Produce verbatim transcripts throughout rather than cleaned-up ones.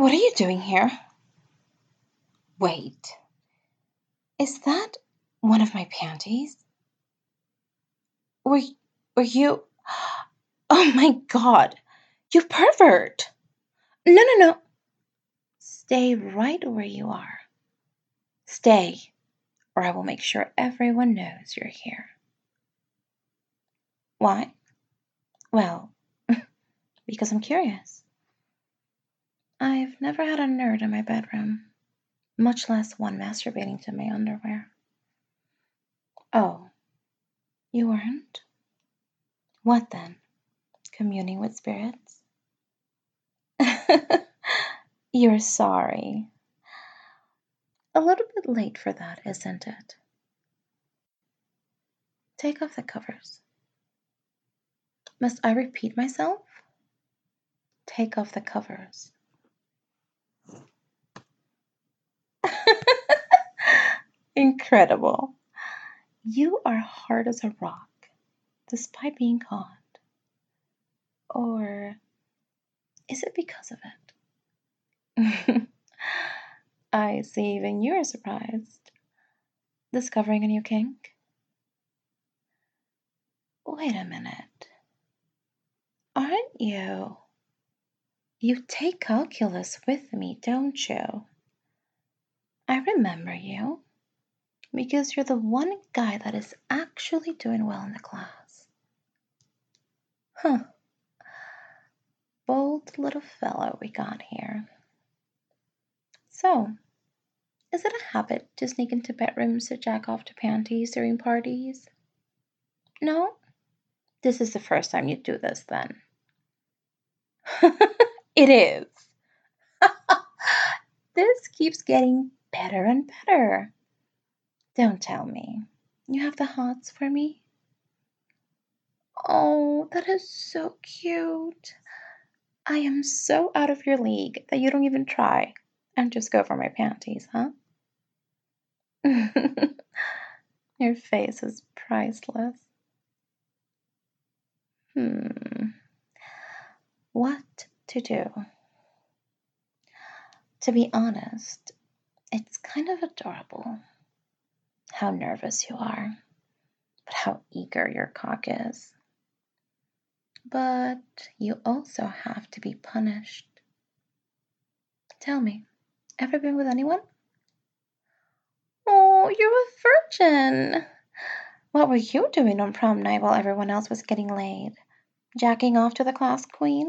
What are you doing here? Wait, is that one of my panties? Were, were you. Oh my god, you pervert! No, no, no. Stay right where you are. Stay, or I will make sure everyone knows you're here. Why? Well, because I'm curious. I've never had a nerd in my bedroom, much less one masturbating to my underwear. Oh, you weren't? What then? Communing with spirits? You're sorry. A little bit late for that, isn't it? Take off the covers. Must I repeat myself? Take off the covers. Incredible. You are hard as a rock, despite being caught. Or is it because of it? I see even you're surprised. Discovering a new kink? Wait a minute. Aren't you? You take calculus with me, don't you? I remember you. Because you're the one guy that is actually doing well in the class. Huh. Bold little fellow we got here. So, is it a habit to sneak into bedrooms to jack off to panties during parties? No? This is the first time you do this then. It is. This keeps getting better and better. Don't tell me. You have the hots for me? Oh, that is so cute. I am so out of your league that you don't even try and just go for my panties, huh? Your face is priceless. Hmm. What to do? To be honest, it's kind of adorable how nervous you are, but how eager your cock is. But you also have to be punished. Tell me, ever been with anyone? Oh, you're a virgin. What were you doing on prom night while everyone else was getting laid? Jacking off to the class queen?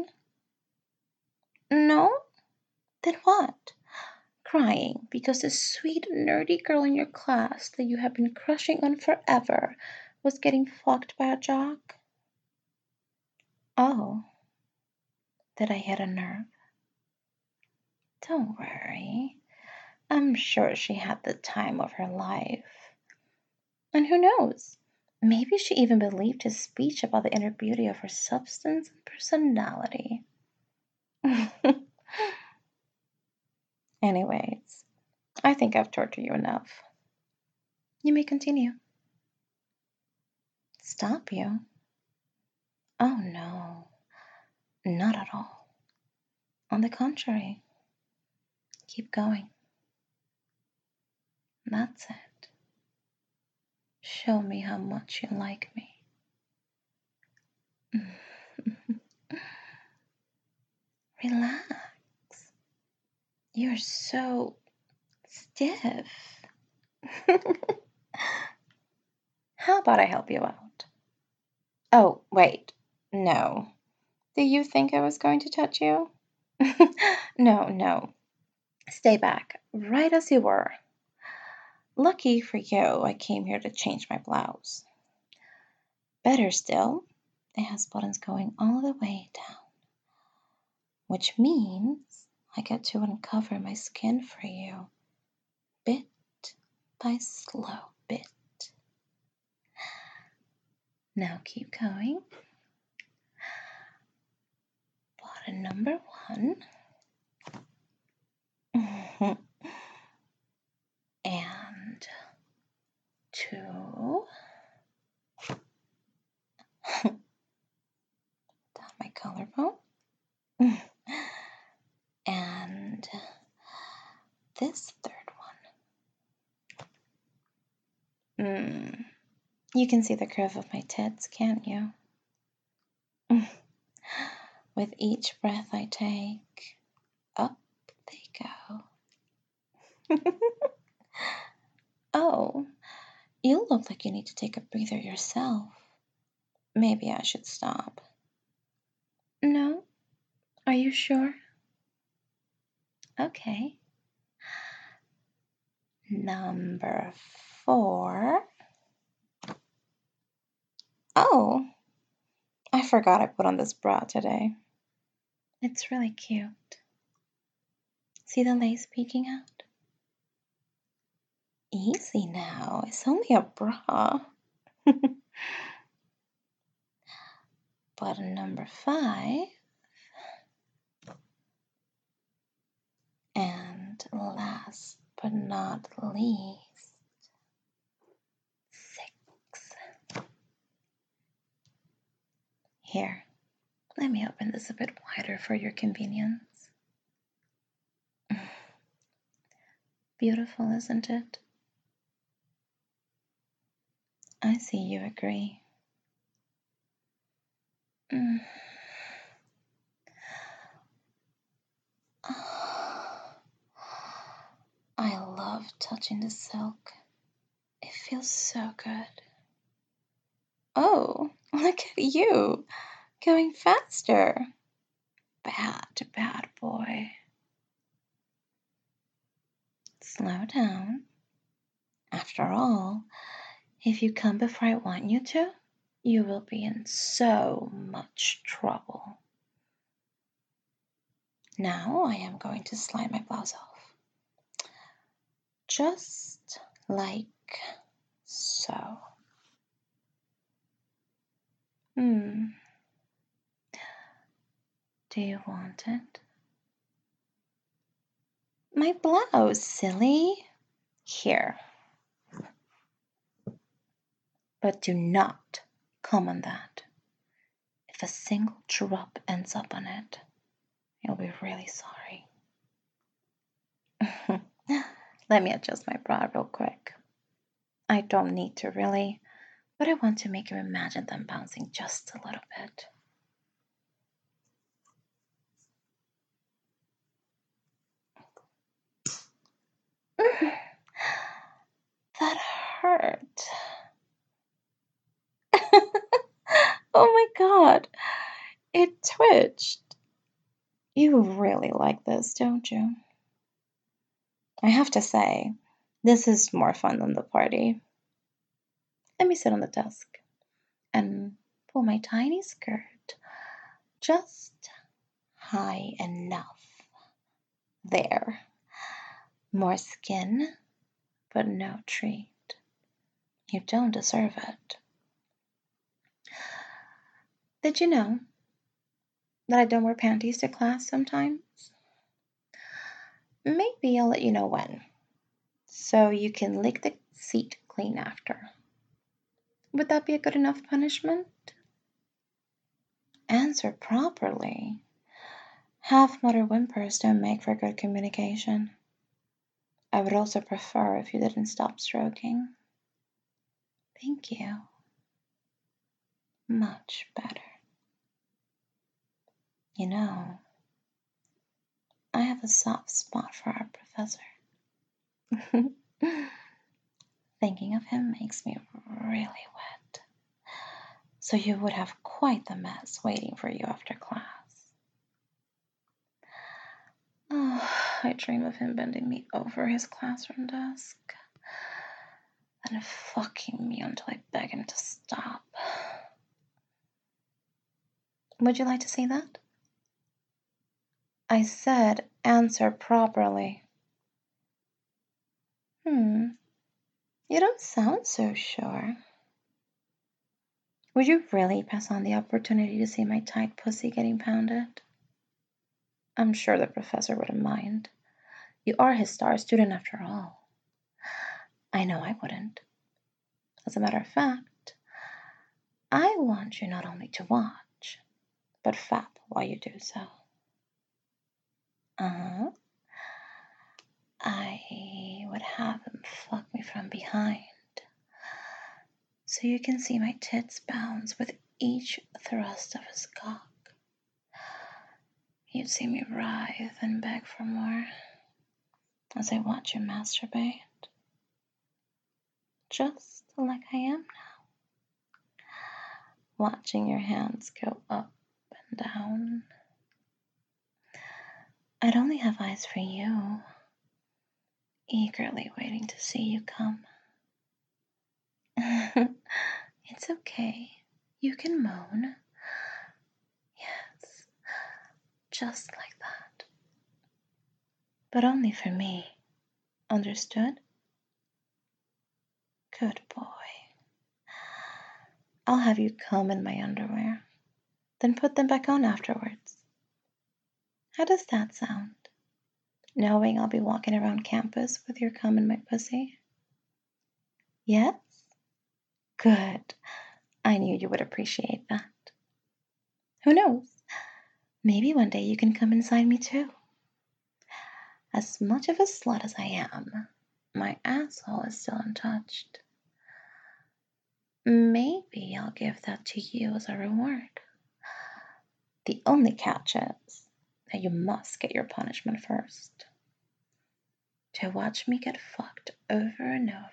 No? Then what? Crying because the sweet, nerdy girl in your class that you have been crushing on forever was getting fucked by a jock? Oh, did I hit a nerve? Don't worry. I'm sure she had the time of her life. And who knows? Maybe she even believed his speech about the inner beauty of her substance and personality. Anyways, I think I've tortured you enough. You may continue. Stop you? Oh no, not at all. On the contrary, keep going. That's it. Show me how much you like me. Relax. You're so stiff. How about I help you out? Oh, wait. No. Do you think I was going to touch you? No, no. Stay back, right as you were. Lucky for you, I came here to change my blouse. Better still, it has buttons going all the way down, which means I get to uncover my skin for you, bit by slow bit. Now keep going. Button number one. And two. Down my collarbone. And You can see the curve of my tits, can't you? With each breath I take, up they go. Oh, you look like you need to take a breather yourself. Maybe I should stop. No? Are you sure? Okay. Number four. Oh, I forgot I put on this bra today. It's really cute. See the lace peeking out? Easy now, it's only a bra. Button number five. And last but not least, six. Here, let me open this a bit wider for your convenience. Beautiful, isn't it? I see you agree. Mm. I love touching the silk. It feels so good. Oh, look at you, going faster. Bad, bad boy. Slow down. After all, if you come before I want you to, you will be in so much trouble. Now I am going to slide my blouse off. Just like so. Hmm. Do you want it? My blouse, silly. Here. But do not come on that. If a single drop ends up on it, you'll be really sorry. Let me adjust my bra real quick. I don't need to really, but I want to make you imagine them bouncing just a little bit. That hurt. Oh my god, it twitched. You really like this, don't you? I have to say, this is more fun than the party. Let me sit on the desk and pull my tiny skirt just high enough. There. More skin, but no treat. You don't deserve it. Did you know that I don't wear panties to class sometimes? Maybe I'll let you know when, so you can lick the seat clean after. Would that be a good enough punishment? Answer properly. Half-mother whimpers don't make for good communication. I would also prefer if you didn't stop stroking. Thank you. Much better. You know, I have a soft spot for our professor. Thinking of him makes me really wet. So you would have quite the mess waiting for you after class. Oh, I dream of him bending me over his classroom desk and fucking me until I beg him to stop. Would you like to see that? I said answer properly. Hmm, you don't sound so sure. Would you really pass on the opportunity to see my tight pussy getting pounded? I'm sure the professor wouldn't mind. You are his star student after all. I know I wouldn't. As a matter of fact, I want you not only to watch, but fap while you do so. Uh-huh. I would have him fuck me from behind, so you can see my tits bounce with each thrust of his cock. You'd see me writhe and beg for more as I watch you masturbate, just like I am now, watching your hands go up and down. I'd only have eyes for you, eagerly waiting to see you come. It's okay. You can moan. Yes, just like that. But only for me. Understood? Good boy. I'll have you come in my underwear, then put them back on afterwards. How does that sound? Knowing I'll be walking around campus with your cum in my pussy? Yes? Good. I knew you would appreciate that. Who knows? Maybe one day you can come inside me too. As much of a slut as I am, my asshole is still untouched. Maybe I'll give that to you as a reward. The only catch is that you must get your punishment first. To watch me get fucked over and over.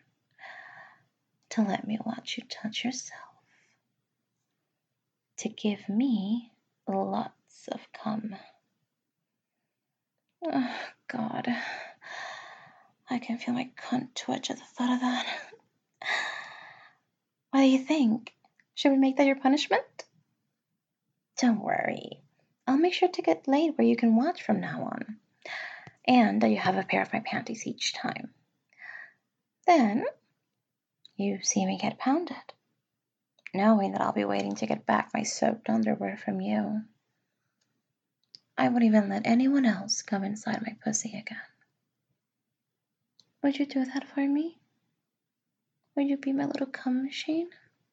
To let me watch you touch yourself. To give me lots of cum. Oh, God. I can feel my cunt twitch at the thought of that. What do you think? Should we make that your punishment? Don't worry. I'll make sure to get laid where you can watch from now on. And that you have a pair of my panties each time. Then, you see me get pounded, knowing that I'll be waiting to get back my soaked underwear from you. I won't even let anyone else come inside my pussy again. Would you do that for me? Would you be my little cum machine?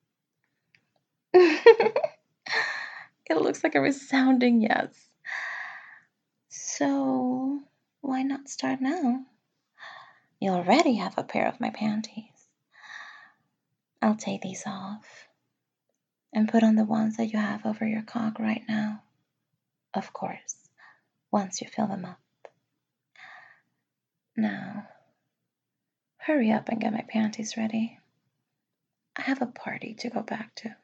It looks like a resounding yes. So, why not start now? You already have a pair of my panties. I'll take these off and put on the ones that you have over your cock right now. Of course, once you fill them up. Now, hurry up and get my panties ready. I have a party to go back to.